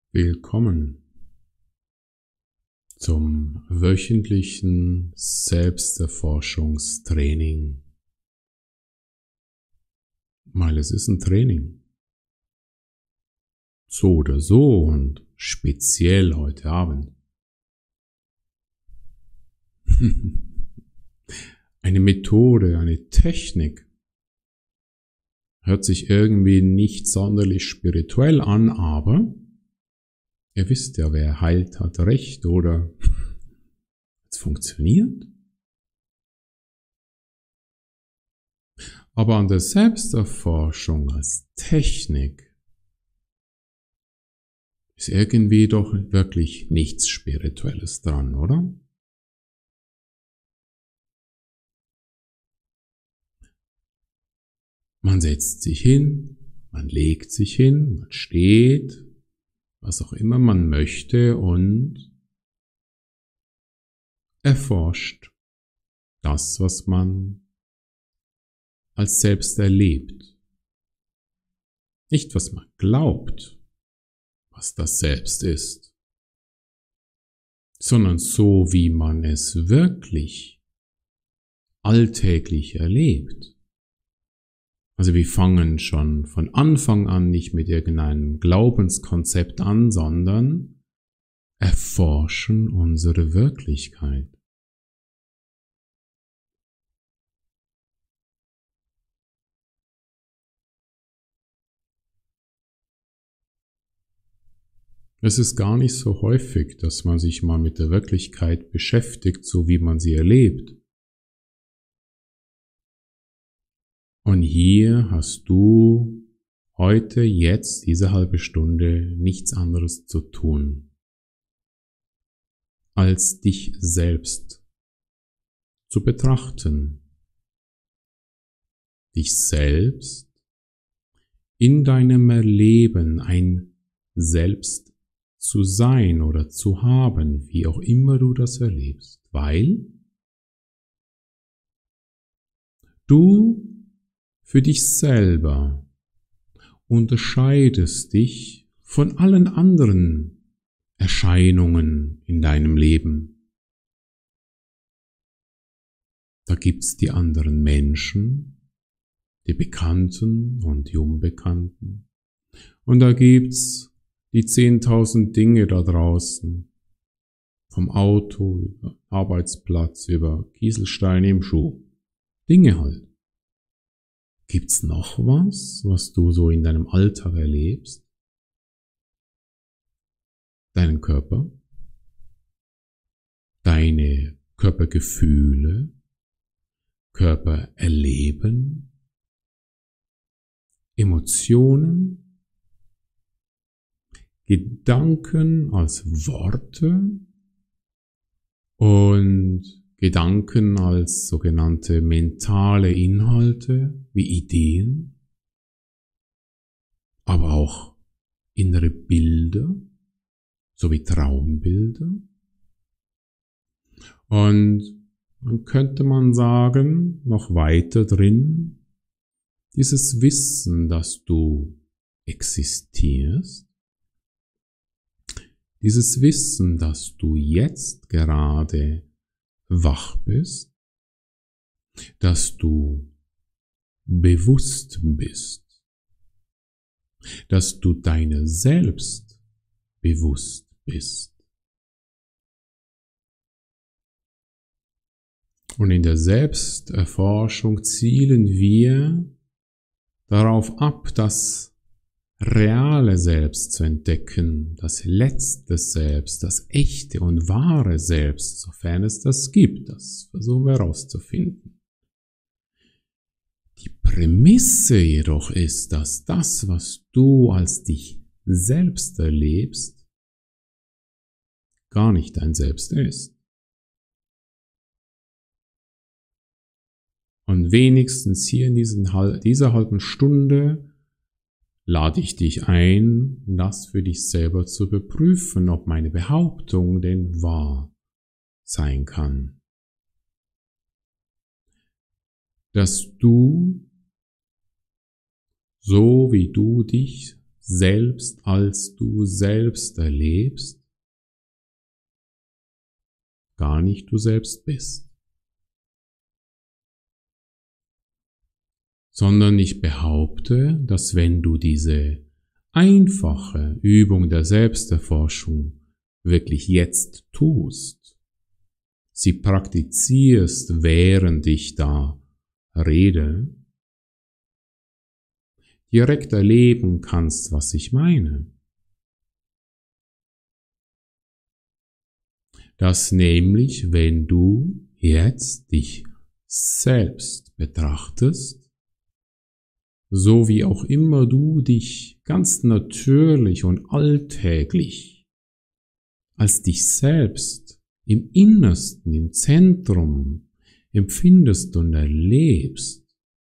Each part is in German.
Willkommen zum wöchentlichen Selbsterforschungstraining. Weil es ist ein Training. So oder so und speziell heute Abend. Eine Methode, eine Technik. Hört sich irgendwie nicht sonderlich spirituell an, aber ihr wisst ja, wer heilt, hat recht, oder? Es funktioniert. Aber an der Selbsterforschung als Technik ist irgendwie doch wirklich nichts Spirituelles dran, oder? Man setzt sich hin, man legt sich hin, man steht, was auch immer man möchte und erforscht das, was man als selbst erlebt. Nicht, was man glaubt, was das Selbst ist, sondern so, wie man es wirklich alltäglich erlebt. Also wir fangen schon von Anfang an nicht mit irgendeinem Glaubenskonzept an, sondern erforschen unsere Wirklichkeit. Es ist gar nicht so häufig, dass man sich mal mit der Wirklichkeit beschäftigt, so wie man sie erlebt. Und hier hast du heute, jetzt, diese halbe Stunde nichts anderes zu tun, als dich selbst zu betrachten. Dich selbst in deinem Erleben ein Selbst zu sein oder zu haben, wie auch immer du das erlebst, weil du für dich selber unterscheidest dich von allen anderen Erscheinungen in deinem Leben. Da gibt's die anderen Menschen, die Bekannten und die Unbekannten. Und da gibt's die 10.000 Dinge da draußen, vom Auto über Arbeitsplatz über Kieselsteine im Schuh. Dinge halt. Gibt's noch was, was du so in deinem Alltag erlebst? Deinen Körper? Deine Körpergefühle? Körpererleben? Emotionen? Gedanken als Worte? Und Gedanken als sogenannte mentale Inhalte wie Ideen, aber auch innere Bilder sowie Traumbilder. Und dann könnte man sagen, noch weiter drin, dieses Wissen, dass du existierst, dieses Wissen, dass du jetzt gerade wach bist, dass du bewusst bist, dass du deiner selbst bewusst bist. Und in der Selbsterforschung zielen wir darauf ab, das reale Selbst zu entdecken, das letzte Selbst, das echte und wahre Selbst, sofern es das gibt. Das versuchen wir herauszufinden. Die Prämisse jedoch ist, dass das, was du als dich selbst erlebst, gar nicht dein Selbst ist. Und wenigstens hier in dieser halben Stunde lade ich dich ein, das für dich selber zu überprüfen, ob meine Behauptung denn wahr sein kann. Dass du, so wie du dich selbst als du selbst erlebst, gar nicht du selbst bist. Sondern ich behaupte, dass wenn du diese einfache Übung der Selbsterforschung wirklich jetzt tust, sie praktizierst, während ich da rede, direkt erleben kannst, was ich meine. Dass nämlich, wenn du jetzt dich selbst betrachtest, so wie auch immer du dich ganz natürlich und alltäglich als dich selbst im Innersten, im Zentrum empfindest und erlebst,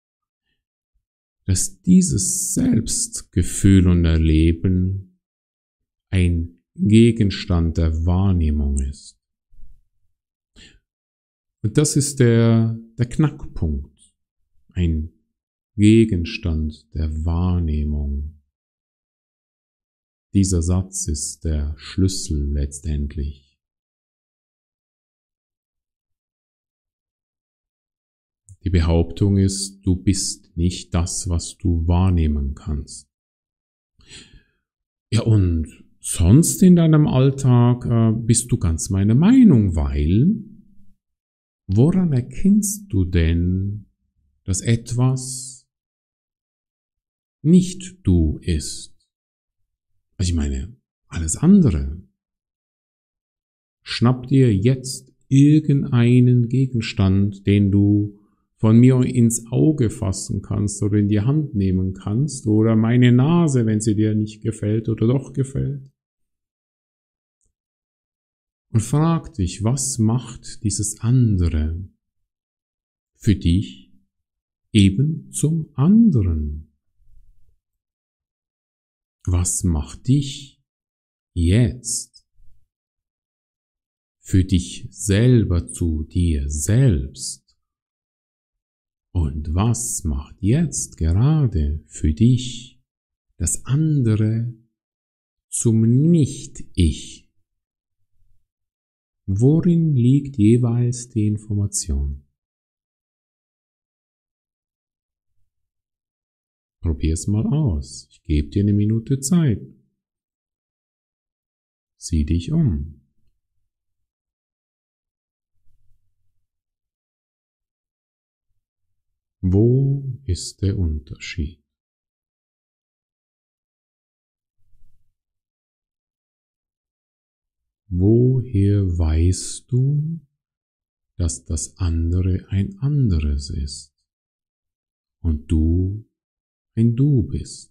dass dieses Selbstgefühl und Erleben ein Gegenstand der Wahrnehmung ist. Und das ist der Knackpunkt, ein Gegenstand der Wahrnehmung. Dieser Satz ist der Schlüssel letztendlich. Die Behauptung ist, du bist nicht das, was du wahrnehmen kannst. Ja, und sonst in deinem Alltag bist du ganz meiner Meinung, weil woran erkennst du denn, dass etwas nicht du ist? Also ich meine, alles andere. Schnapp dir jetzt irgendeinen Gegenstand, den du von mir ins Auge fassen kannst oder in die Hand nehmen kannst oder meine Nase, wenn sie dir nicht gefällt oder doch gefällt. Und frag dich, was macht dieses andere für dich eben zum anderen? Was macht dich jetzt für dich selber zu dir selbst? Und was macht jetzt gerade für dich das andere zum Nicht-Ich? Worin liegt jeweils die Information? Probier's mal aus. Ich gebe dir eine Minute Zeit. Sieh dich um. Wo ist der Unterschied? Woher weißt du, dass das andere ein anderes ist und du ein Du bist?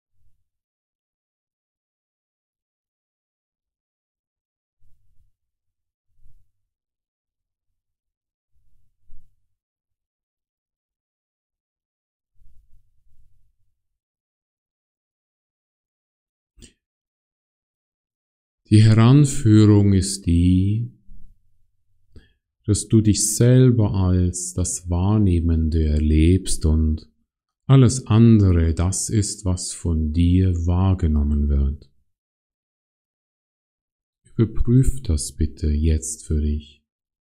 Die Heranführung ist die, dass du dich selber als das Wahrnehmende erlebst und alles andere das ist, was von dir wahrgenommen wird. Überprüf das bitte jetzt für dich.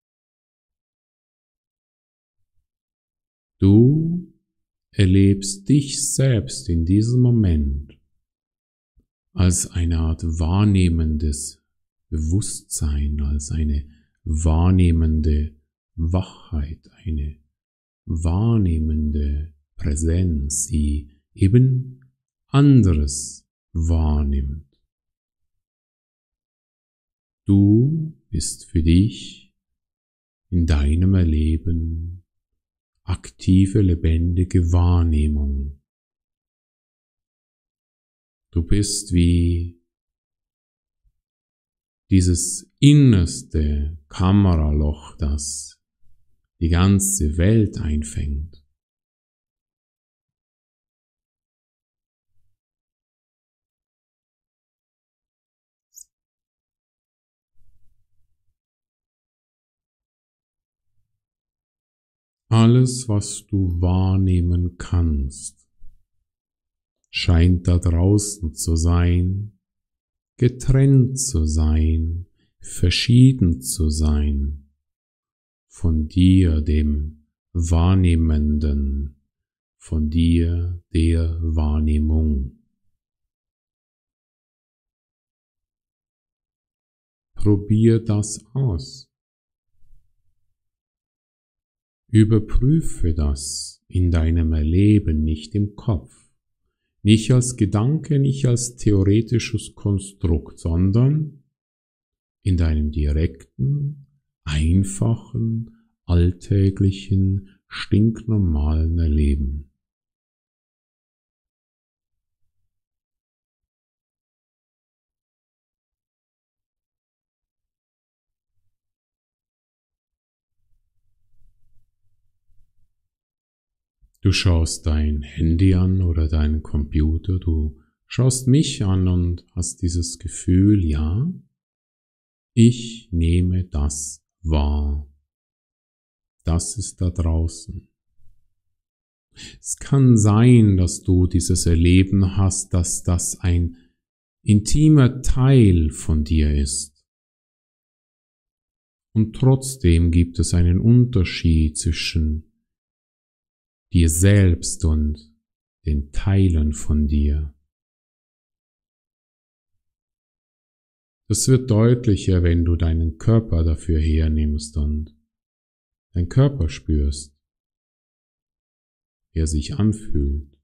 Du erlebst dich selbst in diesem Moment als eine Art wahrnehmendes Bewusstsein, als eine wahrnehmende Wachheit, eine wahrnehmende Präsenz, die eben anderes wahrnimmt. Du bist für dich in deinem Erleben aktive, lebendige Wahrnehmung. Du bist wie dieses innerste Kameraloch, das die ganze Welt einfängt. Alles, was du wahrnehmen kannst, scheint da draußen zu sein, getrennt zu sein, verschieden zu sein von dir, dem Wahrnehmenden, von dir, der Wahrnehmung. Probier das aus. Überprüfe das in deinem Erleben, nicht im Kopf, nicht als Gedanke, nicht als theoretisches Konstrukt, sondern in deinem direkten, einfachen, alltäglichen, stinknormalen Erleben. Du schaust dein Handy an oder deinen Computer, du schaust mich an und hast dieses Gefühl, ja, ich nehme das wahr. Das ist da draußen. Es kann sein, dass du dieses Erleben hast, dass das ein intimer Teil von dir ist. Und trotzdem gibt es einen Unterschied zwischen dir selbst und den Teilen von dir. Das wird deutlicher, wenn du deinen Körper dafür hernimmst und deinen Körper spürst, wie er sich anfühlt.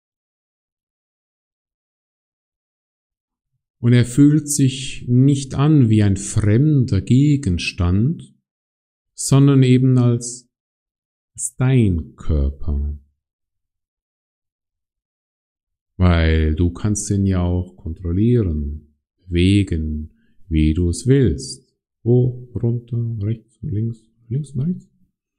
Und er fühlt sich nicht an wie ein fremder Gegenstand, sondern eben als dein Körper. Weil du kannst ihn ja auch kontrollieren, bewegen, wie du es willst. Hoch, runter, rechts, links, links und rechts.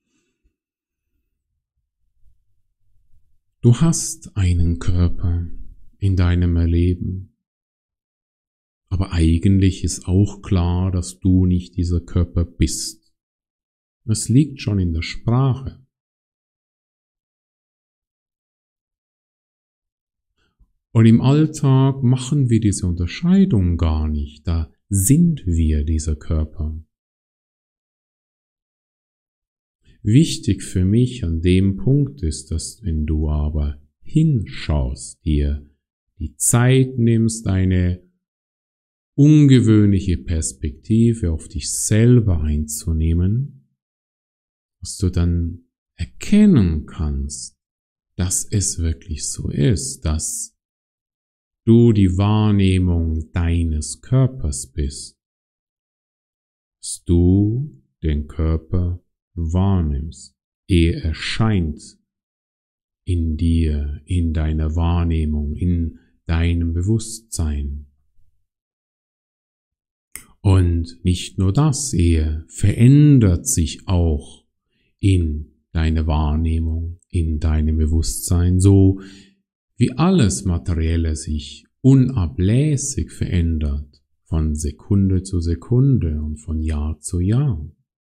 Du hast einen Körper in deinem Erleben. Aber eigentlich ist auch klar, dass du nicht dieser Körper bist. Es liegt schon in der Sprache. Und im Alltag machen wir diese Unterscheidung gar nicht. Da sind wir dieser Körper. Wichtig für mich an dem Punkt ist, dass wenn du aber hinschaust, dir die Zeit nimmst, eine ungewöhnliche Perspektive auf dich selber einzunehmen, dass du dann erkennen kannst, dass es wirklich so ist, dass du die Wahrnehmung deines Körpers bist, dass du den Körper wahrnimmst. Er erscheint in dir, in deiner Wahrnehmung, in deinem Bewusstsein. Und nicht nur das, er verändert sich auch in deine Wahrnehmung, in deinem Bewusstsein, so wie alles Materielle sich unablässig verändert, von Sekunde zu Sekunde und von Jahr zu Jahr.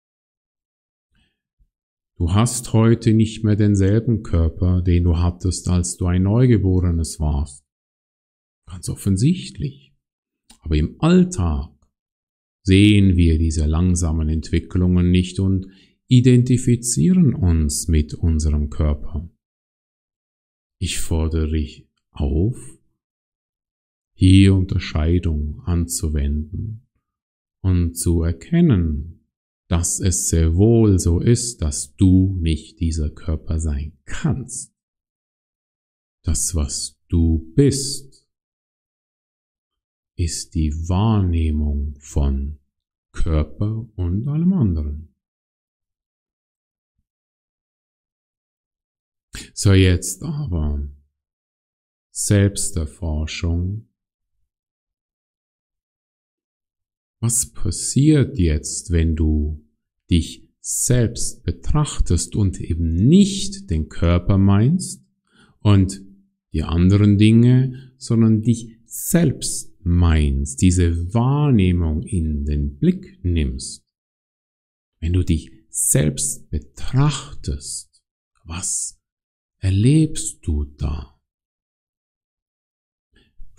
Du hast heute nicht mehr denselben Körper, den du hattest, als du ein Neugeborenes warst. Ganz offensichtlich. Aber im Alltag sehen wir diese langsamen Entwicklungen nicht und identifizieren uns mit unserem Körper. Ich fordere dich auf, hier Unterscheidung anzuwenden und zu erkennen, dass es sehr wohl so ist, dass du nicht dieser Körper sein kannst. Das, was du bist, ist die Wahrnehmung von Körper und allem anderen. So, jetzt aber Selbsterforschung. Was passiert jetzt, wenn du dich selbst betrachtest und eben nicht den Körper meinst und die anderen Dinge, sondern dich selbst meinst, diese Wahrnehmung in den Blick nimmst? Wenn du dich selbst betrachtest, was erlebst du da?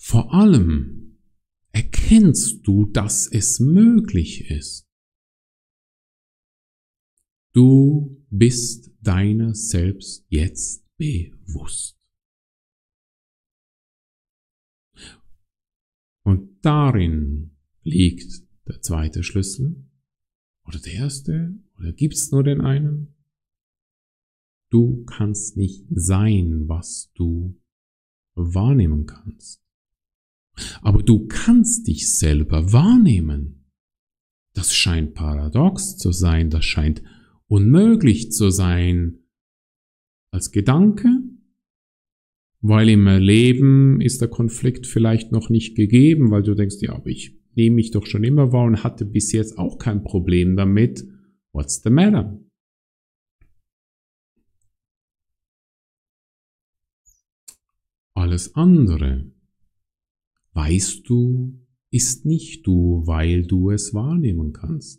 vor allem erkennst du, dass es möglich ist. Du bist deiner selbst jetzt bewusst. Und darin liegt der zweite Schlüssel. Oder der erste? Oder gibt's nur den einen? Du kannst nicht sein, was du wahrnehmen kannst. Aber du kannst dich selber wahrnehmen. Das scheint paradox zu sein, das scheint unmöglich zu sein als Gedanke, weil im Leben ist der Konflikt vielleicht noch nicht gegeben, weil du denkst, ja, aber ich nehme mich doch schon immer wahr und hatte bis jetzt auch kein Problem damit. What's the matter? Alles andere, weißt du, ist nicht du, weil du es wahrnehmen kannst.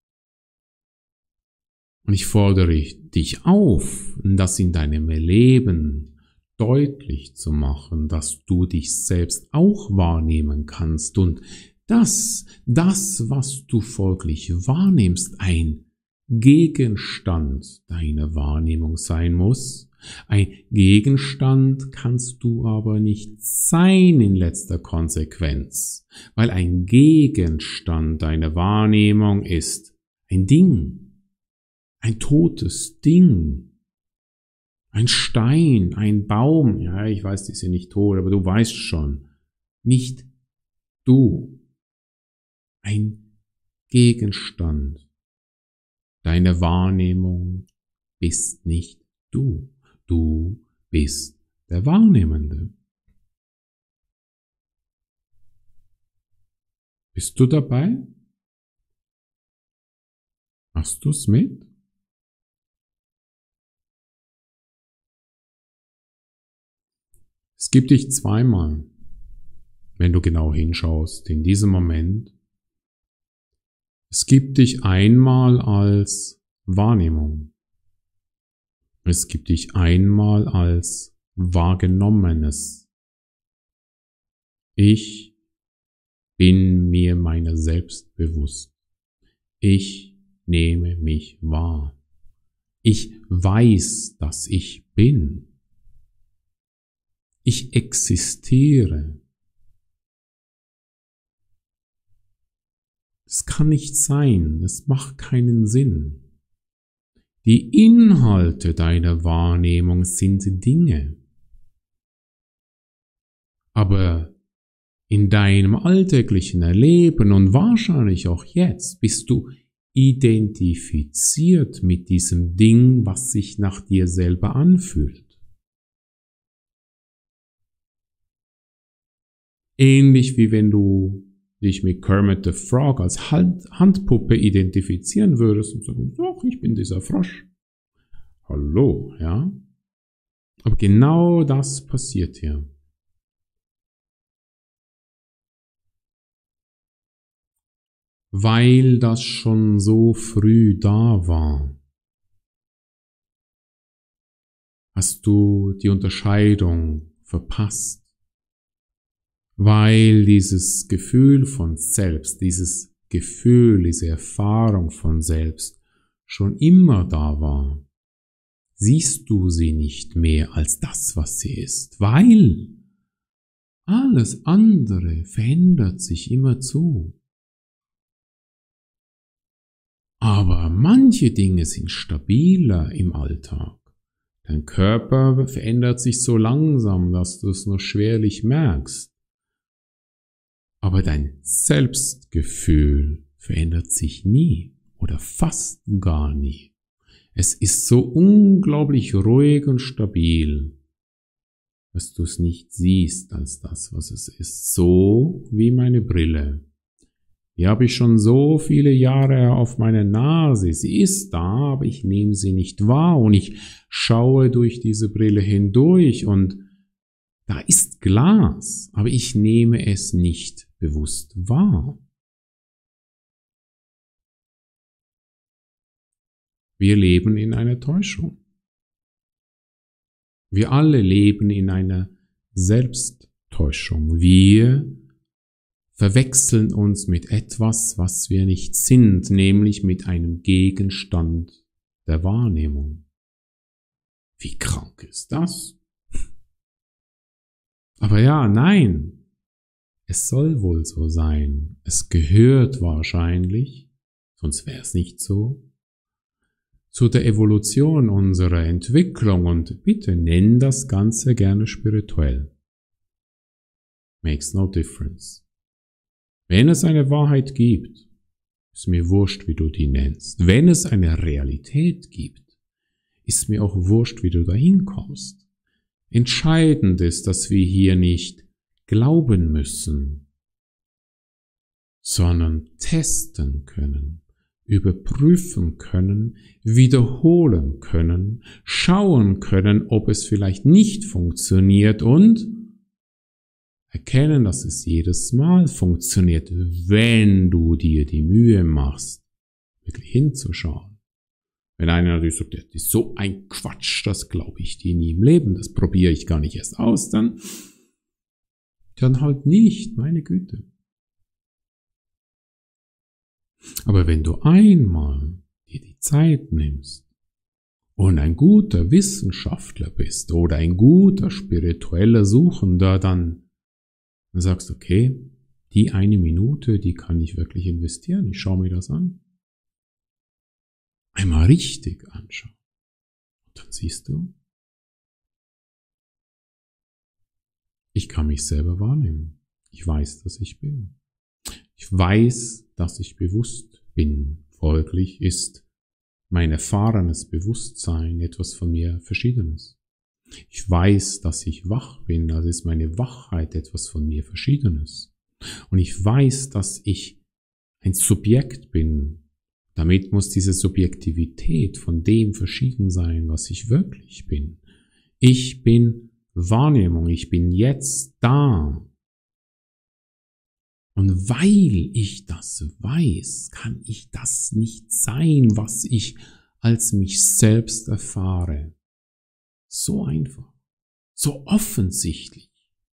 Und ich fordere dich auf, das in deinem Leben deutlich zu machen, dass du dich selbst auch wahrnehmen kannst und dass das, was du folglich wahrnimmst, ein Gegenstand deiner Wahrnehmung sein muss. Ein Gegenstand kannst du aber nicht sein in letzter Konsequenz, weil ein Gegenstand deiner Wahrnehmung ist ein Ding. Ein totes Ding, ein Stein, ein Baum, ja, ich weiß, die sind nicht tot, aber du weißt schon, nicht du, ein Gegenstand. Deine Wahrnehmung bist nicht du, du bist der Wahrnehmende. Bist du dabei? Machst du's mit? Es gibt dich zweimal, wenn du genau hinschaust, in diesem Moment. Es gibt dich einmal als Wahrnehmung. Es gibt dich einmal als Wahrgenommenes. Ich bin mir meiner selbst bewusst. Ich nehme mich wahr. Ich weiß, dass ich bin. Ich existiere. Es kann nicht sein, es macht keinen Sinn. Die Inhalte deiner Wahrnehmung sind Dinge. Aber in deinem alltäglichen Erleben und wahrscheinlich auch jetzt bist du identifiziert mit diesem Ding, was sich nach dir selber anfühlt. Ähnlich wie wenn du dich mit Kermit the Frog als Handpuppe identifizieren würdest und sagen, doch, ich bin dieser Frosch. Hallo, ja? Aber genau das passiert hier. Weil das schon so früh da war, hast du die Unterscheidung verpasst. Weil dieses Gefühl von Selbst, dieses Gefühl, diese Erfahrung von Selbst schon immer da war, siehst du sie nicht mehr als das, was sie ist, weil alles andere verändert sich immerzu. Aber manche Dinge sind stabiler im Alltag. Dein Körper verändert sich so langsam, dass du es nur schwerlich merkst. Aber dein Selbstgefühl verändert sich nie oder fast gar nie. Es ist so unglaublich ruhig und stabil, dass du es nicht siehst als das, was es ist. So wie meine Brille. Die habe ich schon so viele Jahre auf meiner Nase. Sie ist da, aber ich nehme sie nicht wahr und ich schaue durch diese Brille hindurch und da ist Glas, aber ich nehme es nicht bewusst wahr. Wir leben in einer Täuschung. Wir alle leben in einer Selbsttäuschung. Täuschung. Wir verwechseln uns mit etwas, was wir nicht sind, nämlich mit einem Gegenstand der Wahrnehmung. Wie krank ist das? Aber ja, nein, es soll wohl so sein. Es gehört wahrscheinlich, sonst wäre es nicht so, zu der Evolution unserer Entwicklung und bitte nenn das Ganze gerne spirituell. Makes no difference. Wenn es eine Wahrheit gibt, ist mir wurscht, wie du die nennst. Wenn es eine Realität gibt, ist mir auch wurscht, wie du dahin kommst. Entscheidend ist, dass wir hier nicht glauben müssen, sondern testen können, überprüfen können, wiederholen können, schauen können, ob es vielleicht nicht funktioniert und erkennen, dass es jedes Mal funktioniert, wenn du dir die Mühe machst, wirklich hinzuschauen. Wenn einer natürlich sagt, das ist so ein Quatsch, das glaube ich dir nie im Leben, das probiere ich gar nicht erst aus, dann halt nicht, meine Güte. Aber wenn du einmal dir die Zeit nimmst und ein guter Wissenschaftler bist oder ein guter spiritueller Suchender, dann sagst du, okay, die 1 Minute, die kann ich wirklich investieren, ich schaue mir das an. Einmal richtig anschauen. Und dann siehst du, ich kann mich selber wahrnehmen. Ich weiß, dass ich bin. Ich weiß, dass ich bewusst bin. Folglich ist mein erfahrenes Bewusstsein etwas von mir Verschiedenes. Ich weiß, dass ich wach bin, also ist meine Wachheit etwas von mir Verschiedenes. Und ich weiß, dass ich ein Subjekt bin. Damit muss diese Subjektivität von dem verschieden sein, was ich wirklich bin. Ich bin Wahrnehmung, ich bin jetzt da. Und weil ich das weiß, kann ich das nicht sein, was ich als mich selbst erfahre. So einfach, so offensichtlich.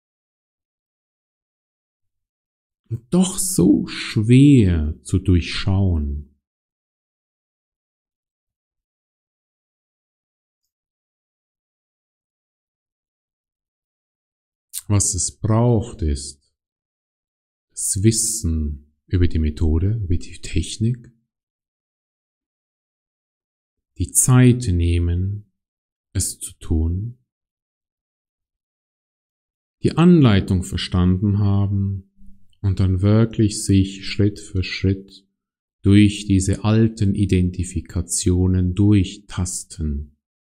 Und doch so schwer zu durchschauen. Was es braucht, ist das Wissen über die Methode, über die Technik, die Zeit nehmen, es zu tun, die Anleitung verstanden haben und dann wirklich sich Schritt für Schritt durch diese alten Identifikationen durchtasten.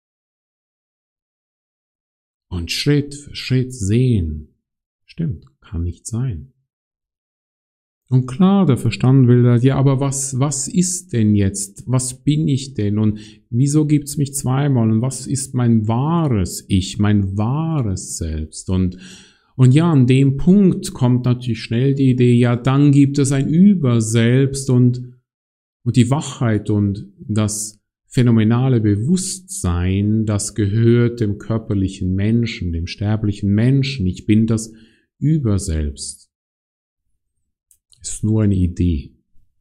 Und Schritt für Schritt sehen, stimmt, kann nicht sein. Und klar, der Verstand will ja, aber was ist denn jetzt? Was bin ich denn? Und wieso gibt's mich zweimal? Und was ist mein wahres Ich, mein wahres Selbst? Und ja, an dem Punkt kommt natürlich schnell die Idee, ja, dann gibt es ein Überselbst und die Wachheit und das phänomenale Bewusstsein, das gehört dem körperlichen Menschen, dem sterblichen Menschen. Ich bin das Überselbst. Ist nur eine Idee.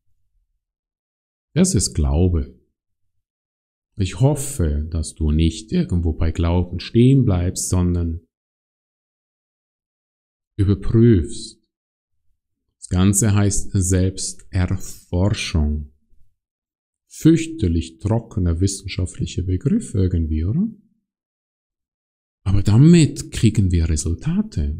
Das ist Glaube. Ich hoffe, dass du nicht irgendwo bei Glauben stehen bleibst, sondern überprüfst. Das Ganze heißt Selbsterforschung. Fürchterlich trockener wissenschaftlicher Begriff irgendwie, oder? Aber damit kriegen wir Resultate.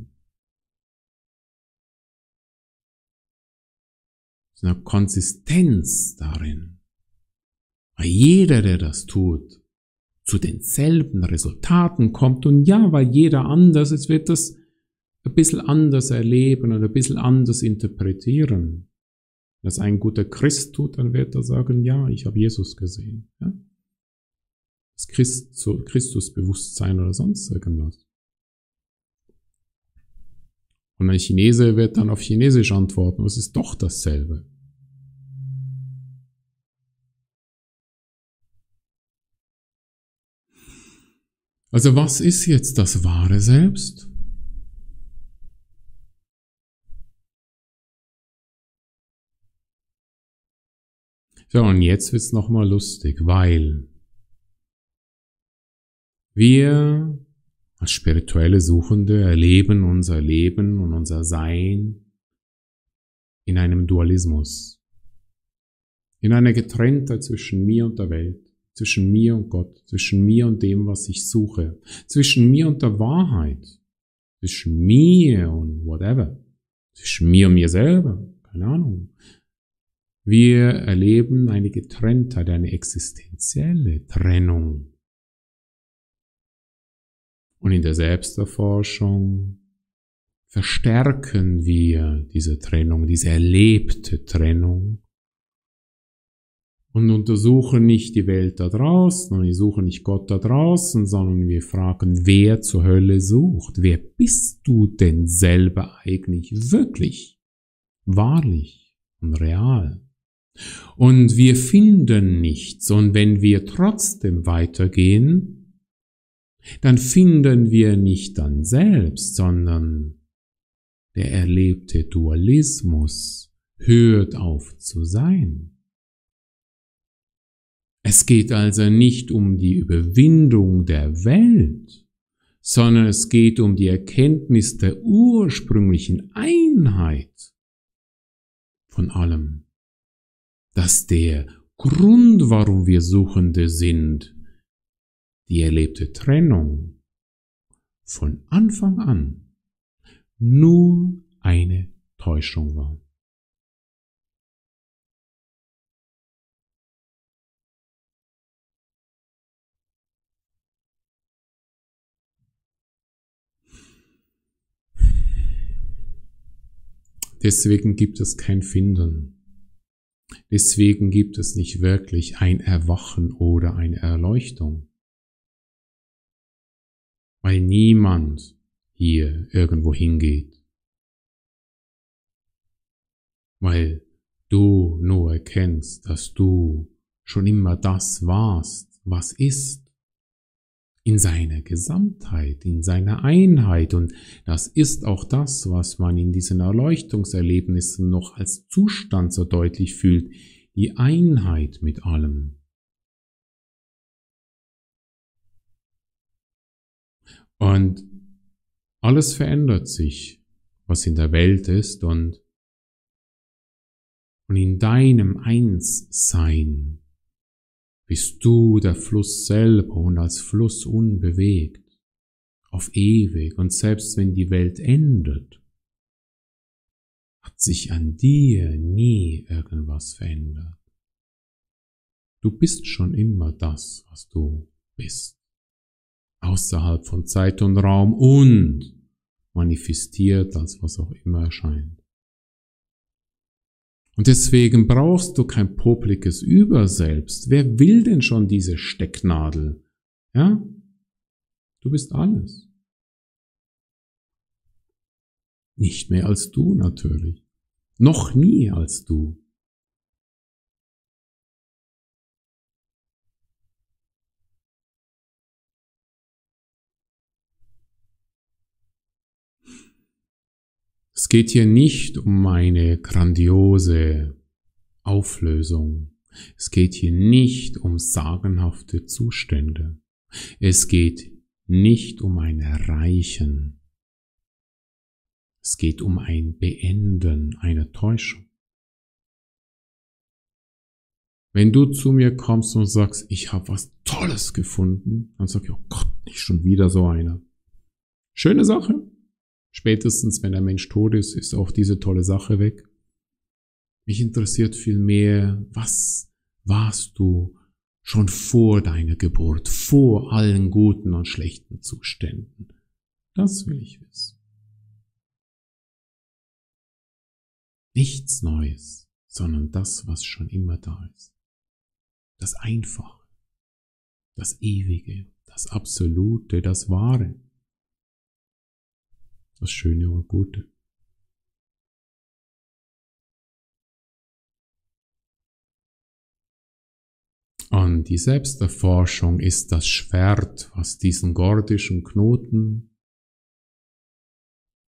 Es ist eine Konsistenz darin. Weil jeder, der das tut, zu denselben Resultaten kommt. Und ja, weil jeder anders ist, wird das ein bisschen anders erleben oder ein bisschen anders interpretieren. Wenn das ein guter Christ tut, dann wird er sagen, ja, ich habe Jesus gesehen. Ja? Das Christusbewusstsein oder sonst irgendwas. Und ein Chinese wird dann auf Chinesisch antworten, es ist doch dasselbe. Also was ist jetzt das wahre Selbst? So, und jetzt wird's nochmal lustig, weil wir als spirituelle Suchende erleben unser Leben und unser Sein in einem Dualismus, in einer Getrenntheit zwischen mir und der Welt, zwischen mir und Gott, zwischen mir und dem, was ich suche, zwischen mir und der Wahrheit, zwischen mir und whatever, zwischen mir und mir selber, keine Ahnung. Wir erleben eine Getrenntheit, eine existenzielle Trennung. Und in der Selbsterforschung verstärken wir diese Trennung, diese erlebte Trennung und untersuchen nicht die Welt da draußen und wir suchen nicht Gott da draußen, sondern wir fragen, wer zur Hölle sucht? Wer bist du denn selber eigentlich wirklich, wahrlich und real? Und wir finden nichts und wenn wir trotzdem weitergehen, dann finden wir nicht dann selbst, sondern der erlebte Dualismus hört auf zu sein. Es geht also nicht um die Überwindung der Welt, sondern es geht um die Erkenntnis der ursprünglichen Einheit von allem. Dass der Grund, warum wir Suchende sind, die erlebte Trennung von Anfang an nur eine Täuschung war. Deswegen gibt es kein Finden. Deswegen gibt es nicht wirklich ein Erwachen oder eine Erleuchtung. Weil niemand hier irgendwo hingeht. Weil du nur erkennst, dass du schon immer das warst, was ist. In seiner Gesamtheit, in seiner Einheit. Und das ist auch das, was man in diesen Erleuchtungserlebnissen noch als Zustand so deutlich fühlt. Die Einheit mit allem. Und alles verändert sich, was in der Welt ist und in deinem Einssein bist du der Fluss selber und als Fluss unbewegt, auf ewig. Und selbst wenn die Welt endet, hat sich an dir nie irgendwas verändert. Du bist schon immer das, was du bist. Außerhalb von Zeit und Raum und manifestiert als was auch immer erscheint. Und deswegen brauchst du kein popliges Überselbst. Wer will denn schon diese Stecknadel? Ja? Du bist alles. Nicht mehr als du natürlich. Noch nie als du. Es geht hier nicht um eine grandiose Auflösung. Es geht hier nicht um sagenhafte Zustände. Es geht nicht um ein Erreichen. Es geht um ein Beenden einer Täuschung. Wenn du zu mir kommst und sagst, ich habe was Tolles gefunden, dann sag ich, oh Gott, nicht schon wieder so einer. Schöne Sache. Spätestens, wenn der Mensch tot ist, ist auch diese tolle Sache weg. Mich interessiert vielmehr, was warst du schon vor deiner Geburt, vor allen guten und schlechten Zuständen? Das will ich wissen. Nichts Neues, sondern das, was schon immer da ist. Das Einfache, das Ewige, das Absolute, das Wahre. Das Schöne und Gute. Und die Selbsterforschung ist das Schwert, was diesen gordischen Knoten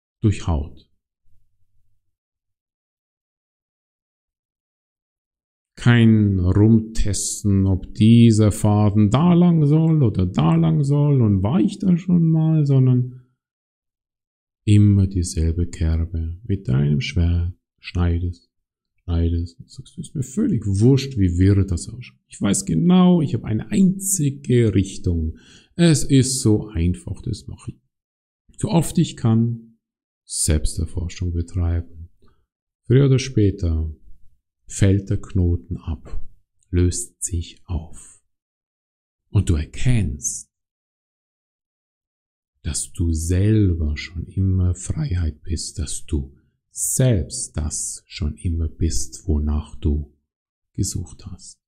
durchhaut. Kein Rumtesten, ob dieser Faden da lang soll oder da lang soll und war ich da schon mal, sondern immer dieselbe Kerbe mit deinem Schwert, schneidest und sagst, es ist mir völlig wurscht, wie wirr das ausschaut. Ich weiß genau, ich habe eine einzige Richtung. Es ist so einfach, das mache ich. So oft ich kann, Selbsterforschung betreiben. Früher oder später fällt der Knoten ab, löst sich auf. Und du erkennst, dass du selber schon immer Freiheit bist, dass du selbst das schon immer bist, wonach du gesucht hast.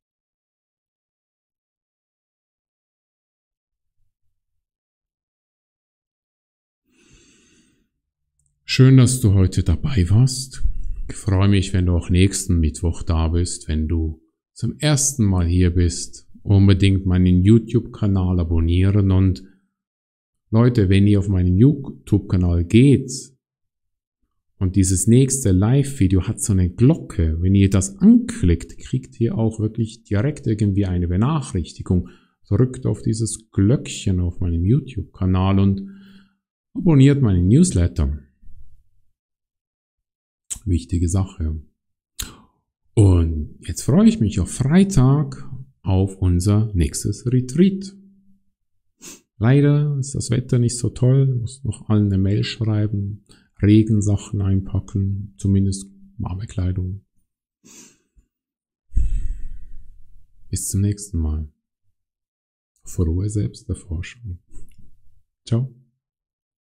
Schön, dass du heute dabei warst. Ich freue mich, wenn du auch nächsten Mittwoch da bist, wenn du zum ersten Mal hier bist. Unbedingt meinen YouTube-Kanal abonnieren und Leute, wenn ihr auf meinen YouTube-Kanal geht und dieses nächste Live-Video hat so eine Glocke, wenn ihr das anklickt, kriegt ihr auch wirklich direkt irgendwie eine Benachrichtigung. Drückt auf dieses Glöckchen auf meinem YouTube-Kanal und abonniert meinen Newsletter. Wichtige Sache. Und jetzt freue ich mich auf Freitag auf unser nächstes Retreat. Leider ist das Wetter nicht so toll, muss noch allen eine Mail schreiben, Regensachen einpacken, zumindest warme Kleidung. Bis zum nächsten Mal. Frohe Selbsterforschung. Ciao.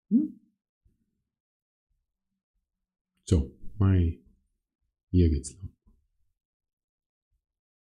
So, Mai. Hier geht's lang.